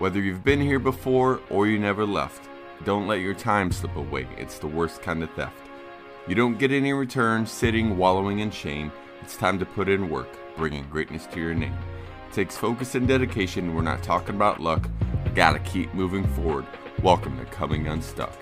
Whether you've been here before or you never left, don't let your time slip away. It's the worst kind of theft. You don't get any return sitting, wallowing in shame. It's time to put in work, bringing greatness to your name. It takes focus and dedication. We're not talking about luck. You gotta keep moving forward. Welcome to Coming Unstuck.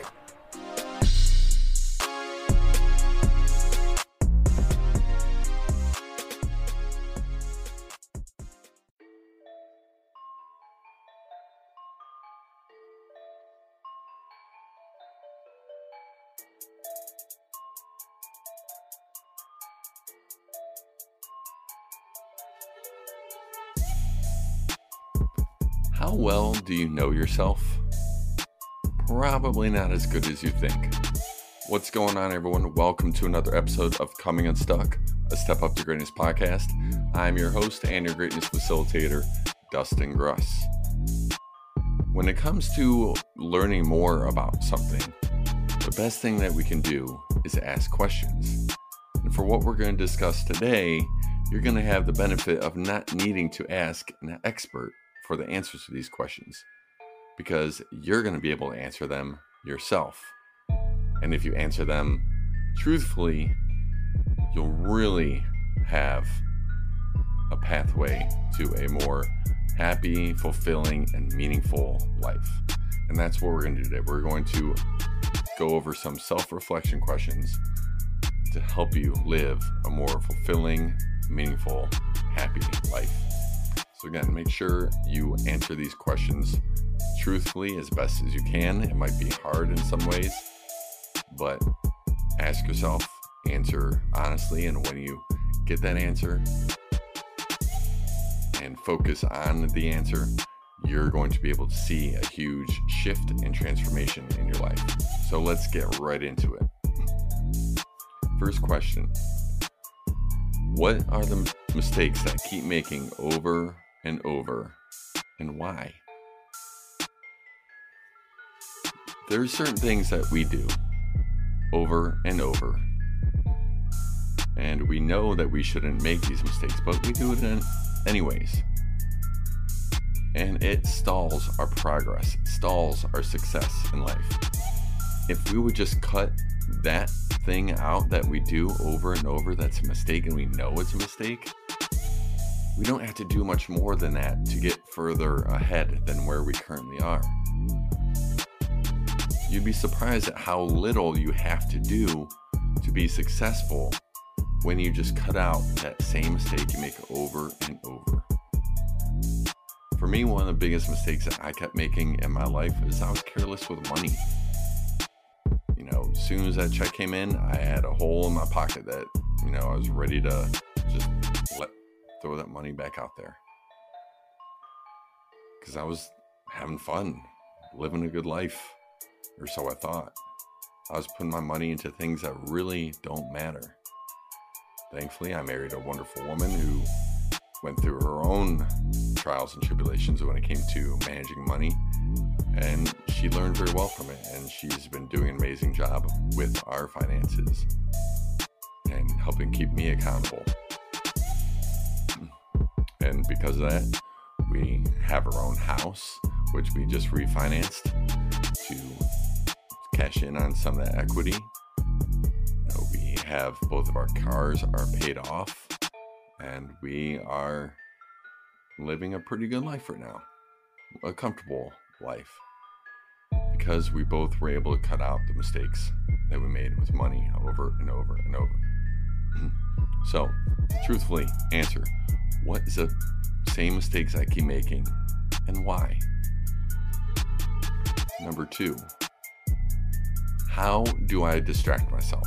How well do you know yourself? Probably not as good as you think. What's going on, everyone? Welcome to another episode of Coming Unstuck, a Step Up to Greatness podcast. I'm your host and your greatness facilitator, Dustin Gruss. When it comes to learning more about something, the best thing that we can do is ask questions. And for what we're going to discuss today, you're going to have the benefit of not needing to ask an expert for the answers to these questions, because you're going to be able to answer them yourself. And if you answer them truthfully, you'll really have a pathway to a more happy, fulfilling, and meaningful life. And that's what we're going to do today. We're going to go over some self-reflection questions to help you live a more fulfilling, meaningful, happy life. So again, make sure you answer these questions truthfully as best as you can. It might be hard in some ways, but ask yourself, answer honestly, and when you get that answer and focus on the answer, you're going to be able to see a huge shift and transformation in your life. So let's get right into it. First question: what are the mistakes that I keep making over and over, and why? There are certain things that we do over and over, and we know that we shouldn't make these mistakes, but we do it anyways. And it stalls our progress, it stalls our success in life. If we would just cut that thing out that we do over and over that's a mistake, and we know it's a mistake, we don't have to do much more than that to get further ahead than where we currently are. You'd be surprised at how little you have to do to be successful when you just cut out that same mistake you make over and over. For me, one of the biggest mistakes that I kept making in my life is I was careless with money. As soon as that check came in, I had a hole in my pocket that, I was ready to just throw that money back out there. Because I was having fun, living a good life, or so I thought. I was putting my money into things that really don't matter. Thankfully, I married a wonderful woman who went through her own trials and tribulations when it came to managing money, and she learned very well from it, and she's been doing an amazing job with our finances and helping keep me accountable. And because of that, we have our own house, which we just refinanced to cash in on some of that equity. We have both of our cars are paid off, and we are living a pretty good life right now, a comfortable life, because we both were able to cut out the mistakes that we made with money over and over and over. So, truthfully, answer: what is the same mistakes I keep making, and why? Number 2, how do I distract myself?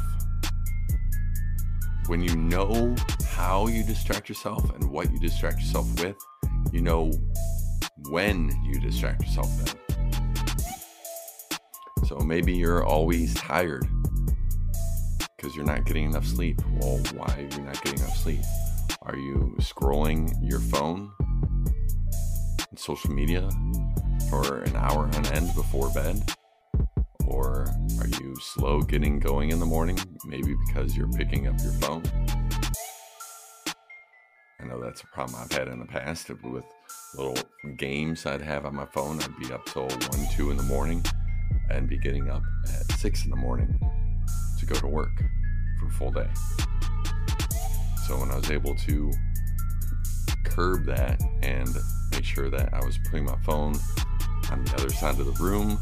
When you know how you distract yourself and what you distract yourself with, you know when you distract yourself then. So maybe you're always tired because you're not getting enough sleep. Well, why are you not getting enough sleep? Are you scrolling your phone and social media for an hour on end before bed? Or are you slow getting going in the morning, maybe because you're picking up your phone? I know that's a problem I've had in the past with little games I'd have on my phone. I'd be up till 1, 2 in the morning and be getting up at 6 in the morning to go to work for a full day. So when I was able to curb that and make sure that I was putting my phone on the other side of the room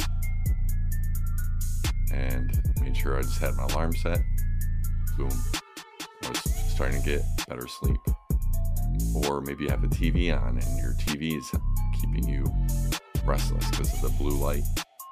and made sure I just had my alarm set, boom, I was starting to get better sleep. Or maybe you have a TV on and your TV is keeping you restless because of the blue light.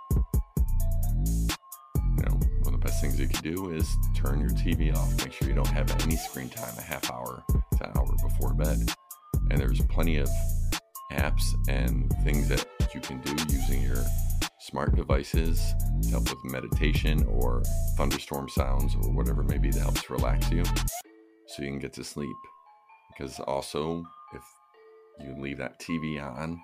One of the best things you can do is turn your TV off. Make sure you don't have any screen time a half hour to an hour before bed. And there's plenty of apps and things that you can do using your smart devices to help with meditation or thunderstorm sounds or whatever maybe that helps relax you so you can get to sleep. Because also, if you leave that TV on,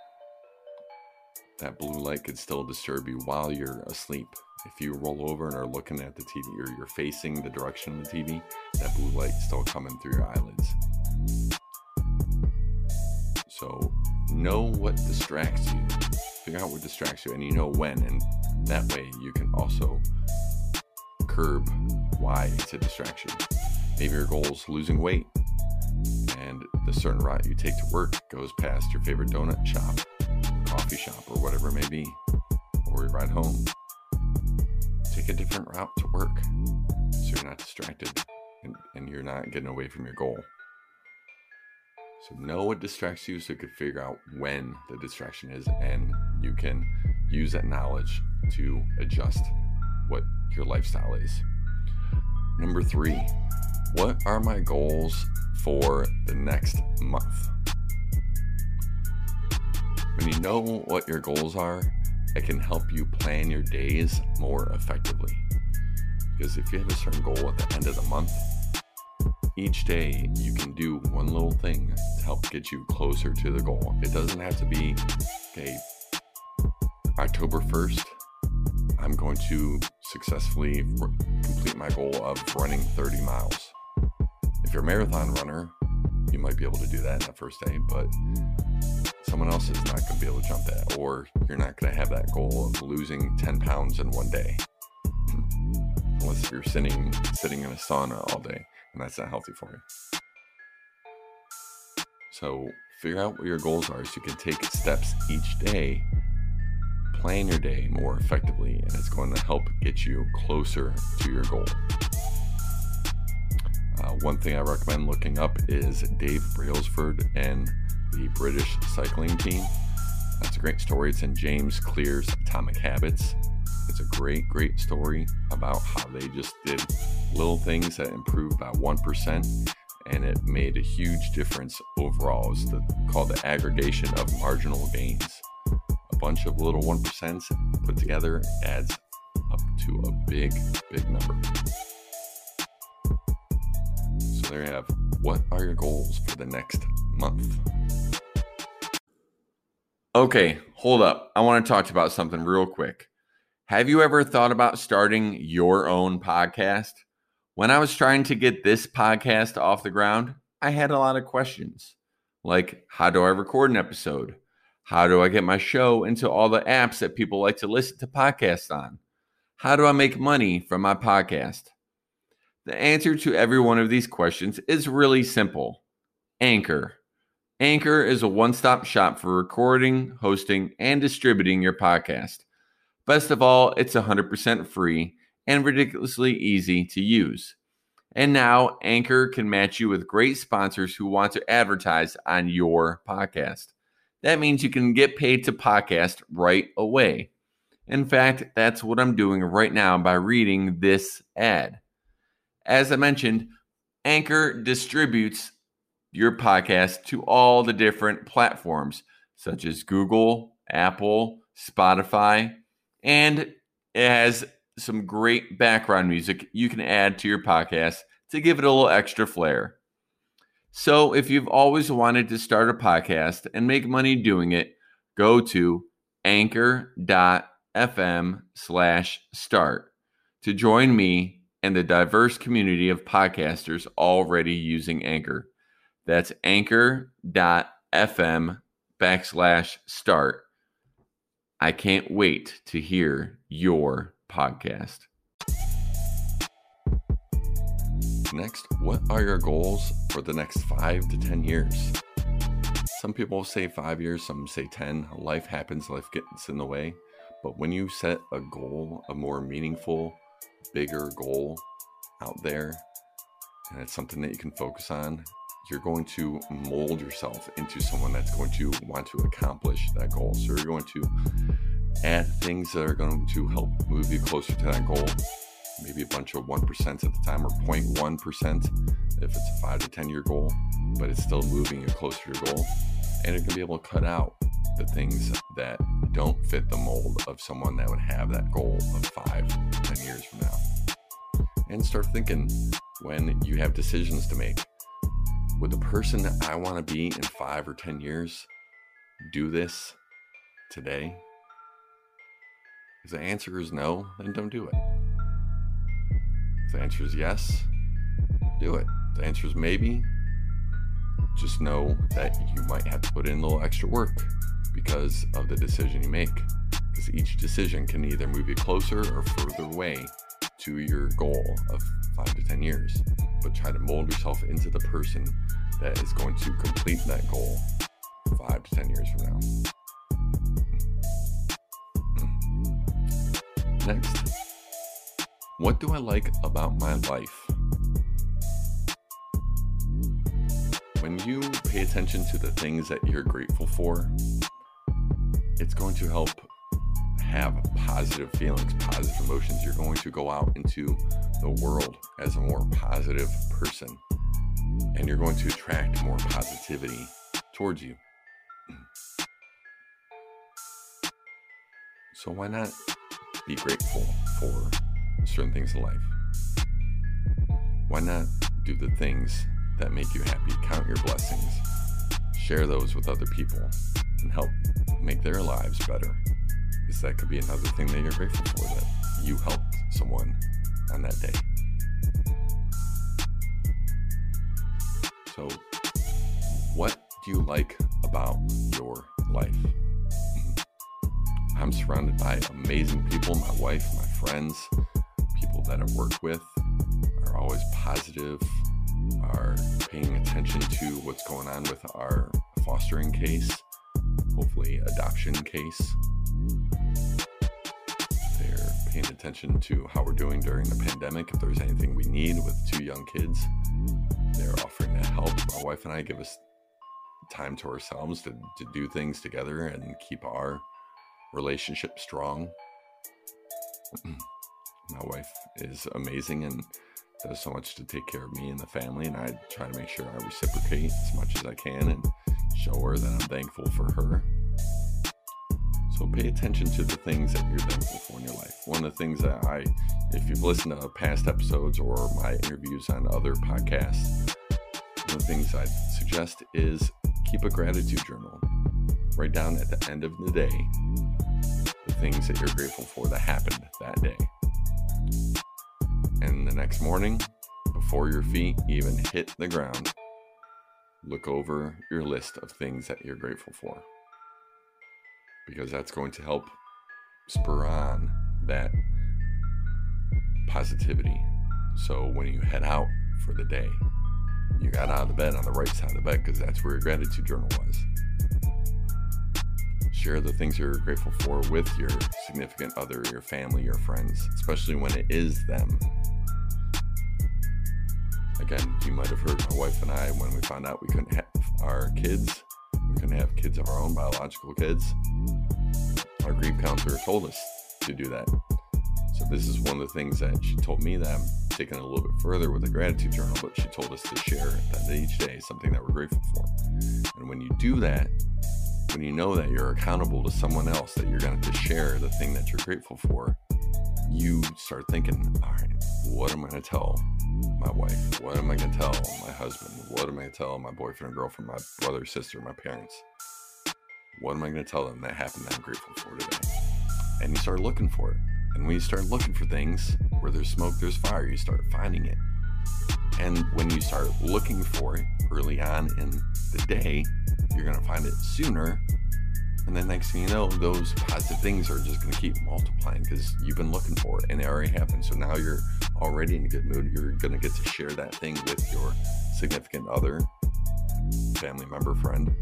that blue light could still disturb you while you're asleep. If you roll over and are looking at the TV or you're facing the direction of the TV, that blue light's still coming through your eyelids. So know what distracts you. Figure out what distracts you and you know when, and that way you can also curb why it's a distraction. Maybe your goal is losing weight and the certain route you take to work goes past your favorite donut shop, coffee shop, or whatever it may be, or your ride home. Take a different route to work so you're not distracted and you're not getting away from your goal. So know what distracts you so you can figure out when the distraction is, and you can use that knowledge to adjust what your lifestyle is. Number 3, what are my goals for the next month? When you know what your goals are, it can help you plan your days more effectively. Because if you have a certain goal at the end of the month, each day you can do one little thing to help get you closer to the goal. It doesn't have to be, okay, October 1st, I'm going to successfully complete my goal of running 30 miles. If you're a marathon runner, you might be able to do that in the first day, but someone else is not going to be able to jump that, or you're not going to have that goal of losing 10 pounds in one day. Unless you're sitting in a sauna all day, and that's not healthy for you. So figure out what your goals are so you can take steps each day, plan your day more effectively, and it's going to help get you closer to your goal. One thing I recommend looking up is Dave Brailsford and the British cycling team. That's a great story. It's in James Clear's Atomic Habits. It's a great story about how they just did little things that improved by 1%, and it made a huge difference overall. It's called the aggregation of marginal gains. A bunch of little 1% put together adds up to a big number. So there you have, what are your goals for the next month? Okay, hold up. I want to talk about something real quick. Have you ever thought about starting your own podcast? When I was trying to get this podcast off the ground, I had a lot of questions. Like, how do I record an episode? How do I get my show into all the apps that people like to listen to podcasts on? How do I make money from my podcast? The answer to every one of these questions is really simple. Anchor. Anchor is a one-stop shop for recording, hosting, and distributing your podcast. Best of all, it's 100% free and ridiculously easy to use. And now, Anchor can match you with great sponsors who want to advertise on your podcast. That means you can get paid to podcast right away. In fact, that's what I'm doing right now by reading this ad. As I mentioned, Anchor distributes your podcast to all the different platforms, such as Google, Apple, Spotify, and it has some great background music you can add to your podcast to give it a little extra flair. So if you've always wanted to start a podcast and make money doing it, go to anchor.fm/start to join me and the diverse community of podcasters already using Anchor. That's anchor.fm/start. I can't wait to hear your podcast. Next, what are your goals for the next 5 to 10 years? Some people say 5 years, some say 10. Life happens, life gets in the way. But when you set a goal, a more meaningful, bigger goal out there, and it's something that you can focus on, you're going to mold yourself into someone that's going to want to accomplish that goal. So you're going to add things that are going to help move you closer to that goal. Maybe a bunch of 1% at the time, or 0.1% if it's a 5 to 10 year goal, but it's still moving you closer to your goal. And you're going to be able to cut out the things that don't fit the mold of someone that would have that goal of 5 to 10 years from now. And start thinking, when you have decisions to make, would the person that I want to be in 5 or 10 years do this today? If the answer is no, then don't do it. If the answer is yes, do it. If the answer is maybe, just know that you might have to put in a little extra work because of the decision you make. Because each decision can either move you closer or further away to your goal of 5 to 10 years. But try to mold yourself into the person that is going to complete that goal 5 to 10 years from now. Next, what do I like about my life? When you pay attention to the things that you're grateful for, it's going to help have positive feelings, positive emotions. You're going to go out into the world as a more positive person, and you're going to attract more positivity towards you. So why not be grateful for certain things in life? Why not do the things that make you happy? Count your blessings, share those with other people, and help make their lives better. Because that could be another thing that you're grateful for, that you helped someone on that day. So, what do you like about your life? I'm surrounded by amazing people. My wife, my friends, people that I work with are always positive, are paying attention to what's going on with our fostering case, hopefully adoption case. They're paying attention to how we're doing during the pandemic. If there's anything we need with 2 young kids, they're offering that help. My wife and I give us time to ourselves to do things together and keep our relationship strong. My wife is amazing and does so much to take care of me and the family, and I try to make sure I reciprocate as much as I can and show her that I'm thankful for her. So pay attention to the things that you're thankful for in your life. One of the things that if you've listened to past episodes or my interviews on other podcasts, one of the things I'd suggest is keep a gratitude journal. Write down at the end of the day the things that you're grateful for that happened that day. And the next morning, before your feet even hit the ground, look over your list of things that you're grateful for. Because that's going to help spur on that positivity. So when you head out for the day, you got out of bed on the right side of the bed, because that's where your gratitude journal was. Share the things you're grateful for with your significant other, your family, your friends, especially when it is them. Again, you might have heard my wife and I, when we found out we couldn't have our kids, we couldn't have kids of our own, biological kids, our grief counselor told us to do that. So this is one of the things that she told me that I'm taking it a little bit further with the gratitude journal, but she told us to share that each day something that we're grateful for. And when you do that, when you know that you're accountable to someone else, that you're going to share the thing that you're grateful for, you start thinking, all right, what am I going to tell my wife? What am I going to tell my husband? What am I going to tell my boyfriend or girlfriend, my brother, sister, my parents? What am I going to tell them that happened that I'm grateful for today? And you start looking for it. And when you start looking for things, where there's smoke, there's fire, you start finding it. And when you start looking for it early on in the day, you're going to find it sooner. And then next thing you know, those positive things are just going to keep multiplying because you've been looking for it and it already happened. So now you're already in a good mood. You're going to get to share that thing with your significant other, family member, friend.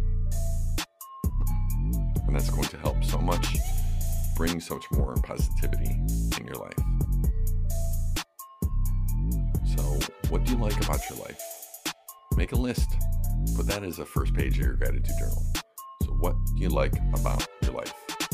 And that's going to help so much, bring so much more positivity in your life. So what do you like about your life? Make a list. Put that as a first page of your gratitude journal. So what do you like about your life?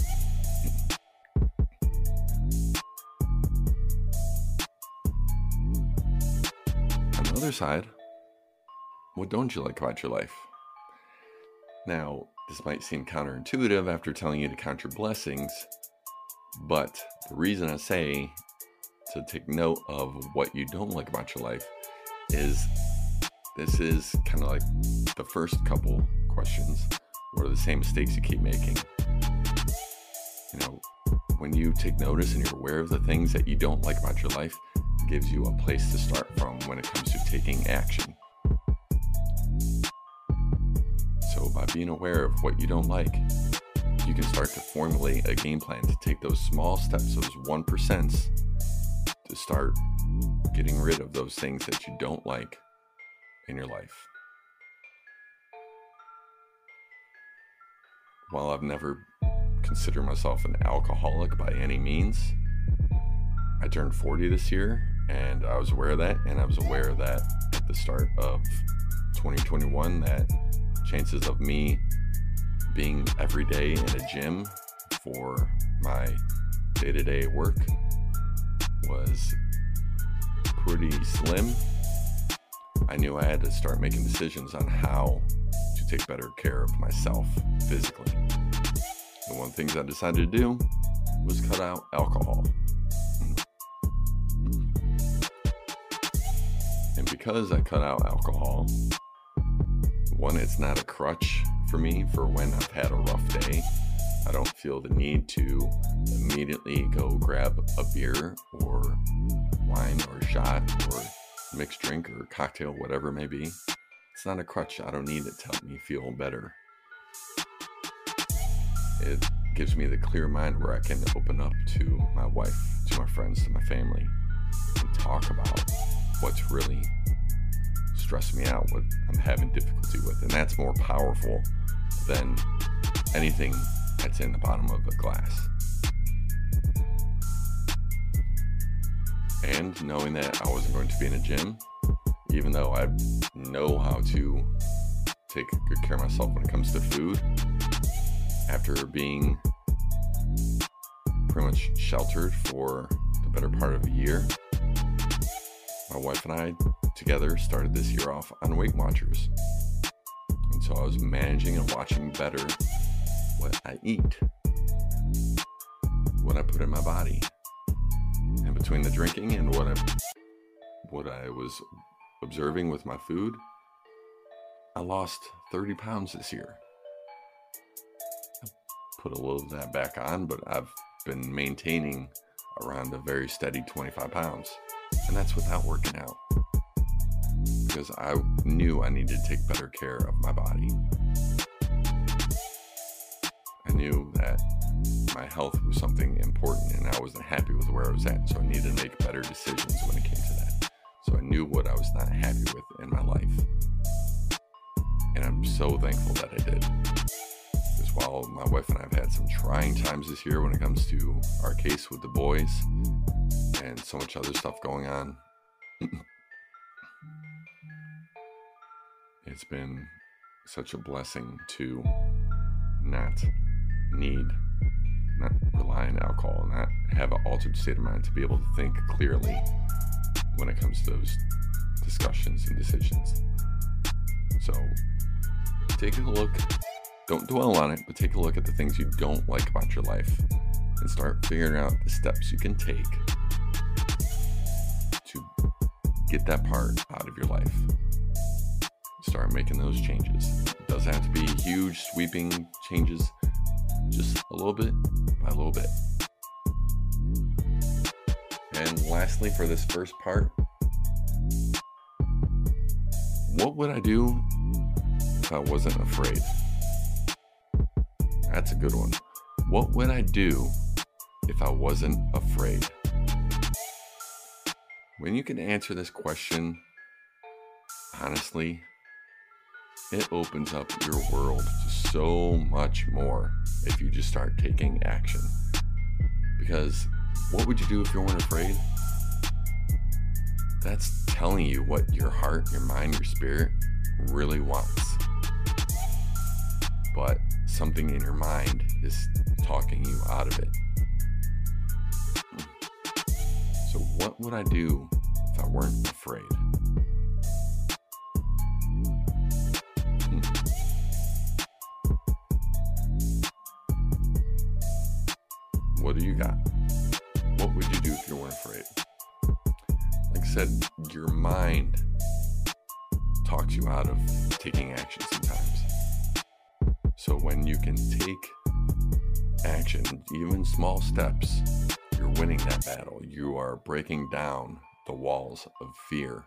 On the other side, what don't you like about your life? Now, this might seem counterintuitive after telling you to count your blessings, but the reason I say to take note of what you don't like about your life is this is kind of like the first couple questions. What are the same mistakes you keep making? You know, when you take notice and you're aware of the things that you don't like about your life, it gives you a place to start from when it comes to taking action. So by being aware of what you don't like, you can start to formulate a game plan to take those small steps, those 1%, to start getting rid of those things that you don't like in your life. While I've never considered myself an alcoholic by any means, I turned 40 this year and I was aware of that, and I was aware that at the start of 2021 that chances of me being every day in a gym for my day-to-day work was pretty slim. I knew I had to start making decisions on how to take better care of myself physically. And one of the things I decided to do was cut out alcohol. And because I cut out alcohol, one, it's not a crutch for me for when I've had a rough day. I don't feel the need to immediately go grab a beer or wine or shot or mixed drink or cocktail, whatever it may be. It's not a crutch. I don't need it to help me feel better. It gives me the clear mind where I can open up to my wife, to my friends, to my family, and talk about what's really stressing me out, what I'm having difficulty with. And that's more powerful than anything that's in the bottom of a glass. And knowing that I wasn't going to be in a gym, even though I know how to take good care of myself when it comes to food, after being pretty much sheltered for the better part of a year, my wife and I together started this year off on Weight Watchers. And so I was managing and watching better what I eat, what I put in my body. And between the drinking and what I was observing with my food, I lost 30 pounds this year. I put a little of that back on, but I've been maintaining around a very steady 25 pounds. And that's without working out. Because I knew I needed to take better care of my body. I knew that my health was something important and I wasn't happy with where I was at. So I needed to make better decisions when it came to that. So I knew what I was not happy with in my life. And I'm so thankful that I did. Because while my wife and I have had some trying times this year when it comes to our case with the boys and so much other stuff going on, it's been such a blessing to not rely on alcohol, not have an altered state of mind, to be able to think clearly when it comes to those discussions and decisions. So take a look, don't dwell on it, but take a look at the things you don't like about your life and start figuring out the steps you can take to get that part out of your life. Start making those changes. It doesn't have to be huge, sweeping changes, just a little bit by a little bit. And lastly, for this first part, What would I do if I wasn't afraid? That's a good one. What would I do if I wasn't afraid? When you can answer this question honestly, it opens up your world to so much more if you just start taking action. Because what would you do if you weren't afraid? That's telling you what your heart, your mind, your spirit really wants. But something in your mind is talking you out of it. So what would I do if I weren't afraid? What do you got? What would you do if you weren't afraid? Like I said, your mind talks you out of taking action sometimes. So when you can take action, even small steps, you're winning that battle. You are breaking down the walls of fear.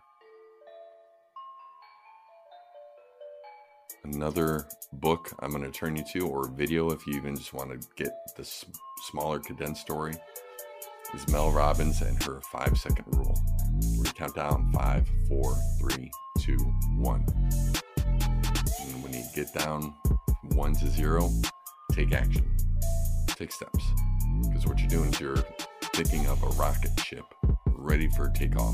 Another book I'm going to turn you to, or video if you even just want to get the smaller condensed story, is Mel Robbins and her 5-second rule. Where you count down 5, 4, 3, 2, 1. And when you get down 1 to 0, take action. Take steps. Because what you're doing is you're thinking of a rocket ship ready for takeoff.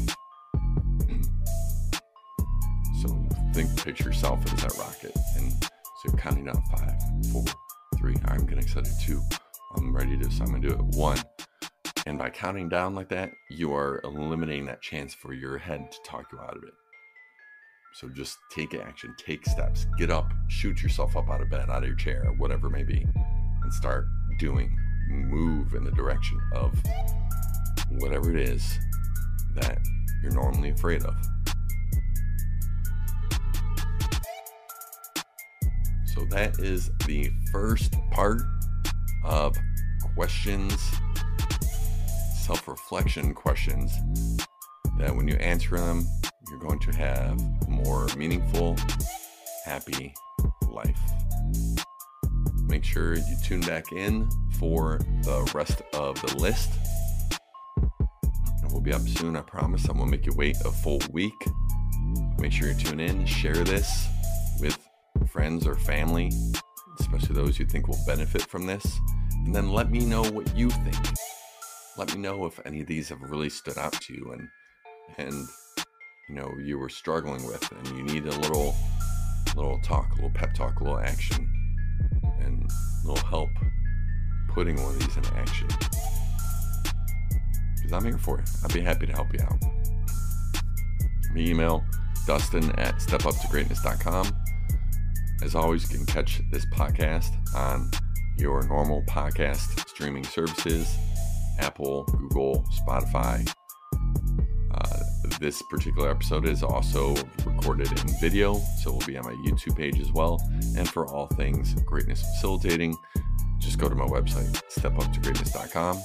So picture yourself as that rocket. And so you're counting down 5, 4, 3. I'm getting excited. 2. I'm ready to, so I'm going to do it. 1. And by counting down like that, you are eliminating that chance for your head to talk you out of it. So just take action, take steps, get up, shoot yourself up out of bed, out of your chair, whatever it may be, and start doing, move in the direction of whatever it is that you're normally afraid of. So that is the first part of questions, self-reflection questions, that when you answer them, you're going to have a more meaningful, happy life. Make sure you tune back in for the rest of the list. And we'll be up soon, I promise. I'm going to make you wait a full week. Make sure you tune in, share this with friends or family, especially those you think will benefit from this. And then let me know what you think. Let me know if any of these have really stood out to you and you know you were struggling with, and you need a little talk, a little pep talk, a little action, and a little help putting one of these into action. Because I'm here for you. I'd be happy to help you out. My email, dustin@stepuptogreatness.com. As always, you can catch this podcast on your normal podcast streaming services, Apple, Google, Spotify. This particular episode is also recorded in video, so it will be on my YouTube page as well. And for all things greatness facilitating, just go to my website, stepuptogreatness.com.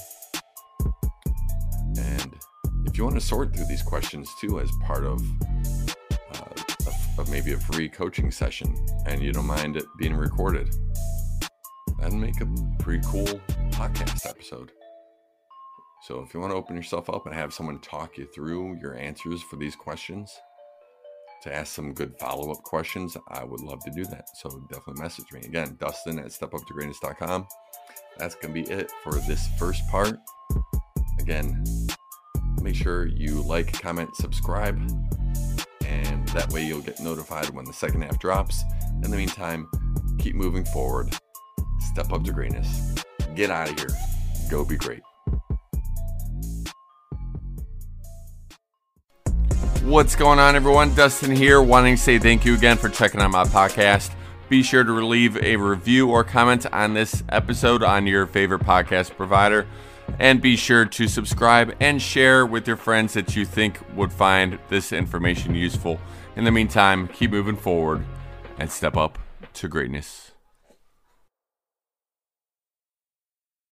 And if you want to sort through these questions too as part of maybe a free coaching session, and you don't mind it being recorded, that'd make a pretty cool podcast episode. So if you want to open yourself up and have someone talk you through your answers for these questions, to ask some good follow-up questions, I would love to do that. So definitely message me. Again, Dustin@stepuptogreatness.com. That's going to be it for this first part. Again, make sure you like, comment, subscribe, and that way you'll get notified when the second half drops. In the meantime, keep moving forward. Step up to greatness. Get out of here. Go be great. What's going on, everyone? Dustin here, wanting to say thank you again for checking out my podcast. Be sure to leave a review or comment on this episode on your favorite podcast provider. And be sure to subscribe and share with your friends that you think would find this information useful. In the meantime, keep moving forward and step up to greatness.